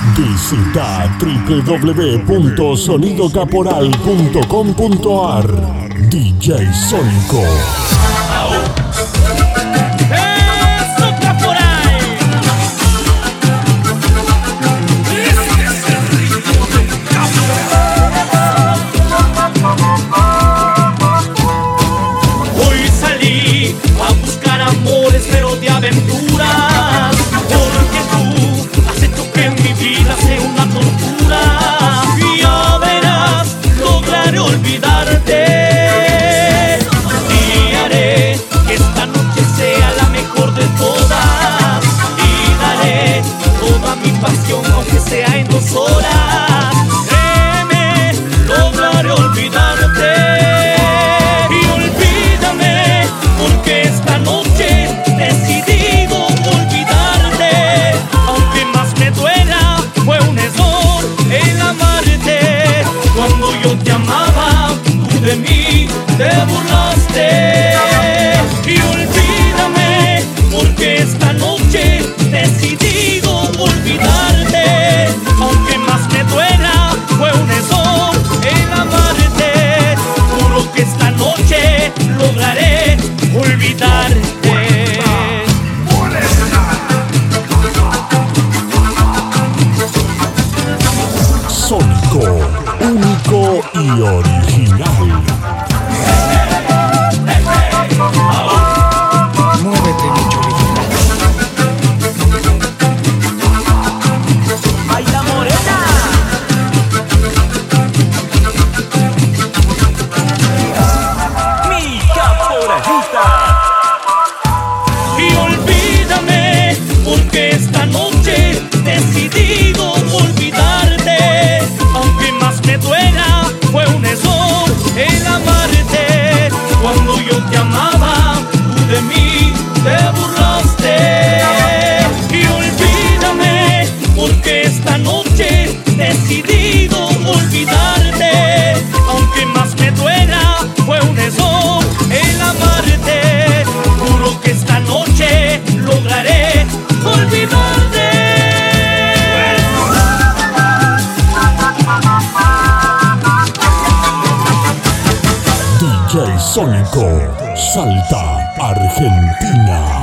Visita www.sonidocaporal.com.ar. DJ Sónico. Hoy salí a buscar amores, pero de aventuras, porque tú has hecho que mi vida sea una tortura. Y ya verás, lograré olvidarte y haré que esta noche sea la mejor de todas, y daré toda mi pasión aunque sea en 2 horas. Créeme, lograré olvidarte. Porque esta noche he decidido olvidarte. Aunque más me duela, fue un error el amarte. Cuando yo te amaba, tú de mí te burlaste. Y olvídame, porque esta noche he decidido olvidarte. Aunque más me duela, fue un error el amarte. Juro que esta noche lograré olvidarte. Sónico, único y original. Muévete, mi chorita. ¡Ay, la morena! ¡Mi caporajita! Y olvídame, porque esta noche he decidido olvidarte. Aunque más me duela, fue un error el amarte. Cuando yo te amaba, tú de mí te burlaste. Y olvídame, porque esta noche he decidido olvidarte. Aunque más me duela, fue un error el amarte. Juro que esta noche lograré olvidarte. DJ Sónico, Salta, Argentina.